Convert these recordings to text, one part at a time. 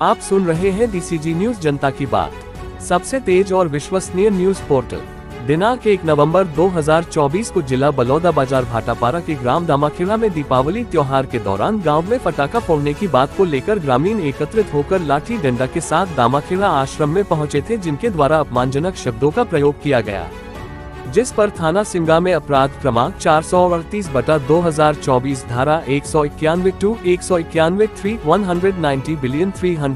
आप सुन रहे हैं DCG न्यूज, जनता की बात, सबसे तेज और विश्वसनीय न्यूज पोर्टल। दिनांक 1 नवंबर 2024 को जिला बलौदाबाजार भाटापारा के ग्राम दामाखेड़ा में दीपावली त्योहार के दौरान गांव में पटाखा फोड़ने की बात को लेकर ग्रामीण एकत्रित होकर लाठी डंडा के साथ दामाखेड़ा आश्रम में पहुंचे थे, जिनके द्वारा अपमानजनक शब्दों का प्रयोग किया गया, जिस पर थाना सिमगा में अपराध क्रमांक 438/2024 धारा 191(2), 191(3), 190 बिलियन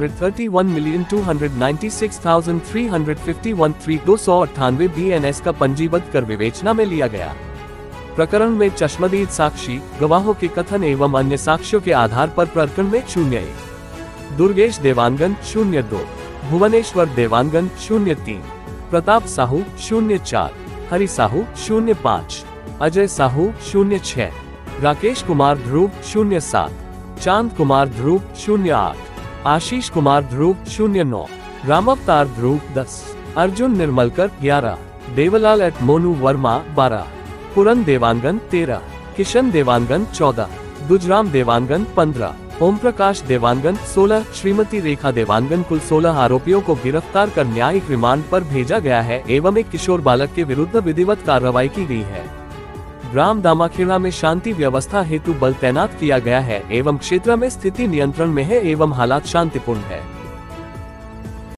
331,296,351 298 BNS का पंजीबद्ध कर विवेचना में लिया गया। प्रकरण में चश्मदीद साक्षी गवाहों के कथन एवं अन्य साक्ष्यों के आधार पर प्रकरण में 0:1 दुर्गेश देवांगन 0:2, भुवनेश्वर देवांगन 0:3, प्रताप साहू 0:4, हरि साहू 0:5, अजय साहू 0:6, राकेश कुमार ध्रुव 0:7, चांद कुमार ध्रुव 0:8, आशीष कुमार ध्रुव 0:9, रामावतार ध्रुव 10, अर्जुन निर्मलकर 11, देवलाल एट मोनू वर्मा 12, पुरन देवांगन 13, किशन देवांगन 14, दुजराम देवांगन 15, ओम प्रकाश देवांगन 16, श्रीमती रेखा देवांगन, कुल 16 आरोपियों को गिरफ्तार कर न्यायिक रिमांड पर भेजा गया है एवं एक किशोर बालक के विरुद्ध विधिवत कार्रवाई की गई है। ग्राम दामाखेड़ा में शांति व्यवस्था हेतु बल तैनात किया गया है एवं क्षेत्र में स्थिति नियंत्रण में है एवं हालात शांतिपूर्ण है।